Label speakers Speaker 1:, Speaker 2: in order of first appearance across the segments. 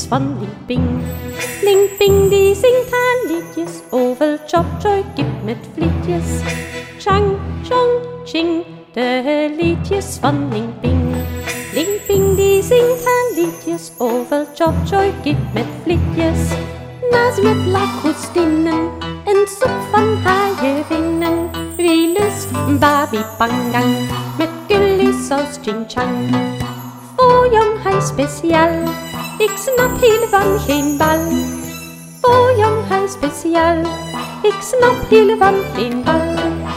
Speaker 1: van Limping. Limping die zingt haar liedjes over Chopjoy kip met vlietjes. Chang, chong, ching, de liedjes van Limping. Limping die zingt haar liedjes over Chopjoy kip met vlietjes. Naast met lagoestinnen en soep van haaierinnen. Wie lust babi pangang met currysaus ching chang. Voor jong hij speciaal, ik snap hiervan geen bal. Voor jong hij speciaal, ik snap hiervan geen bal.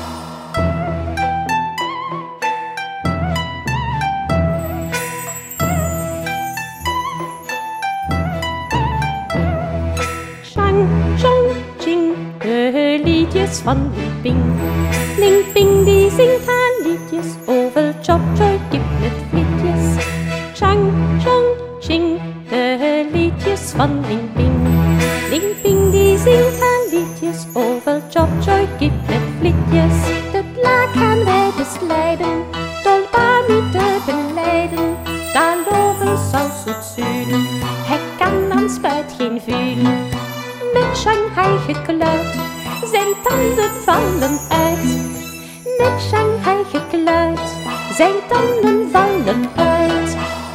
Speaker 1: Chang, chong, ching, de liedjes van Limping. Limping die zingt haar liedjes over Chopjoy kip met vlietjes. Chang, chong, ching, de liedjes van Limping. Limping die zingt haar liedjes over Chopjoy kip met vlietjes. Dat laag gaan wij beslijden, dolbaar niet te beleiden. Daarover zou zoet zuren, hij kan aan spuit geen vuren. Met Shanghai gekluid, zijn tanden vallen uit. Met Shanghai gekluid, zijn tanden vallen uit.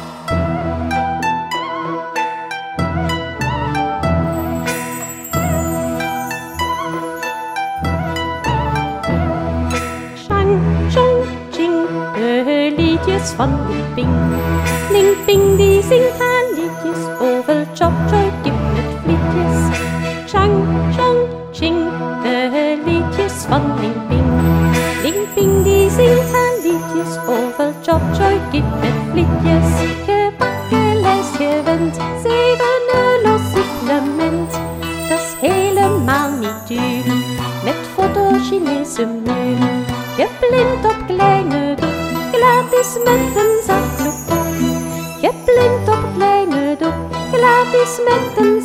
Speaker 1: Chang, chong, ching, de liedjes van Limping. Limping die zingt haar liedjes over Chopjoy kip met vlietjes. Chang, chong, ching, de liedjes van Limping. Limping die zingt haar liedjes over Chopjoy kip met vlietjes. Gebakken lijst gewend, 7 euro supplement. Dat is helemaal niet duur, met fotogeniese muren. Geblind op kleine doek, gratis met een zakdoek. Geblind op kleine doek, gratis met een